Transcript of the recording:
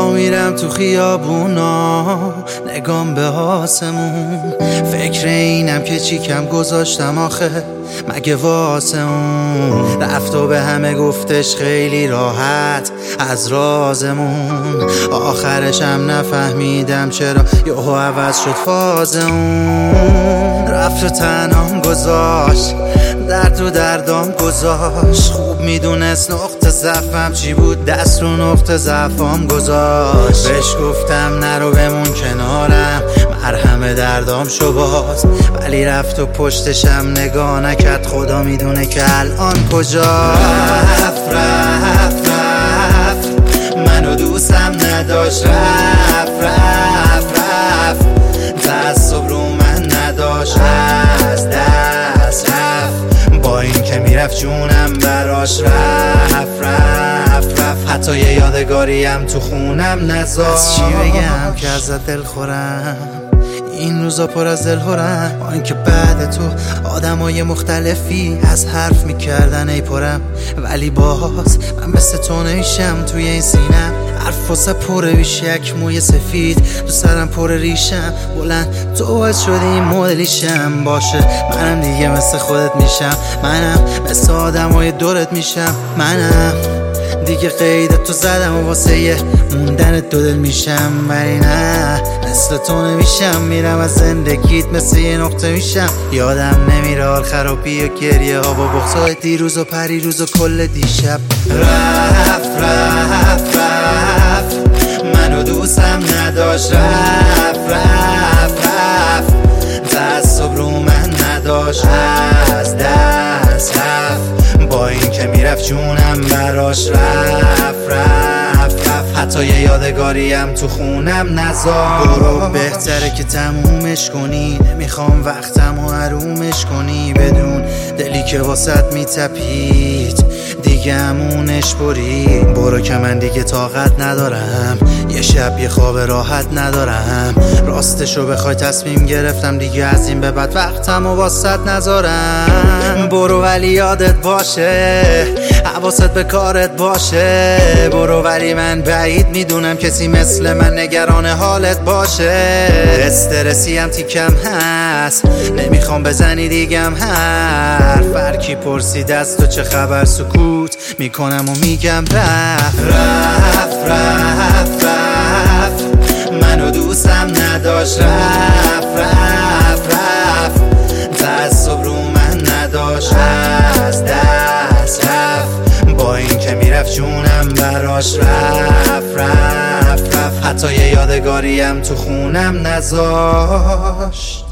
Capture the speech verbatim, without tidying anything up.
با میرم تو خیابونا نگام به آسمون، فکر اینم که چی کم گذاشتم آخه مگه واسه اون. رفت و به همه گفتش خیلی راحت از رازمون، آخرشم نفهمیدم چرا یهو عوض شد فاز اون. رفت و تنهام گذاشت، درد و دردام گذاشت، خوب میدونست نقطه ضعفم چی بود، دست رو نقطه ضعفام گذاشت. بهش گفتم نرو بمون کنارم، مرهم دردام شو باز، ولی رفت و پشتشم نگاه نکرد، خدا میدونه که الان کجا. رفت رفت رفت منو دوستم نداشت، رفت رفت رفت تعصب رو من نداشت، از دست رفت با این که میرفت جونم براش، رفت رفت رفت حتی یه یادگاریم تو خونم نذاشت. از چی بگم که ازت دل خورم، این روزا پر از دلهورم، با اینکه بعد تو آدمای مختلفی از حرف میکردن ای پرم، ولی باز من مثل تو نمیشم توی این سینم. حرف واسه پره بیش یک موی سفید، تو سرم پر ریشم بلند، تو باعث شدی این مدلیشم باشه. منم دیگه مثل خودت میشم، منم مثل آدمای دورت میشم، منم دیگه قید تو زدم و واسه یه موندن دو دل میشم، ولی نه مثل تو نمیشم. میرم از زندگیت مثل یه نقطه میشم، یادم نمیره حال خرابی و گریه ها با بغضای دیروز و پریروز و کل دیشب. رفت رفت رفت منو دوستم نداشت، رفت رفت رفت تعصب رو من نداشت، از دست رفت با این که میرفت جونم براش، رفت رفت رفت حتی یه یادگاریم تو خونم نذاشت. برو بهتره که تمومش کنی، نمیخوام وقتم و حرومش کنی، بدون دلی که واسط میتپید دیگه همونش بری. برو که من دیگه طاقت ندارم، یه شب یه خواب راحت ندارم، راستشو بخوای تصمیم گرفتم دیگه از این به بعد وقتم و واسط نذارم. برو ولی یادت باشه، حواست به کارت باشه، برو ولی من بعید میدونم کسی مثل من نگران حالت باشه. استرسی هم تیکم هست، نمیخوام بزنی دیگم حرف، هرکی پرسید از تو چه خبر سکوت میکنم و میگم رفت رفت رفت رفت منو دوستم نداشت، رفت رفت رفت تعصب رو من نداشت، از دست رفت با این که میرفت جونم براش، رفت رفت رفت حتی یه یادگاریم تو خونم نذاشت.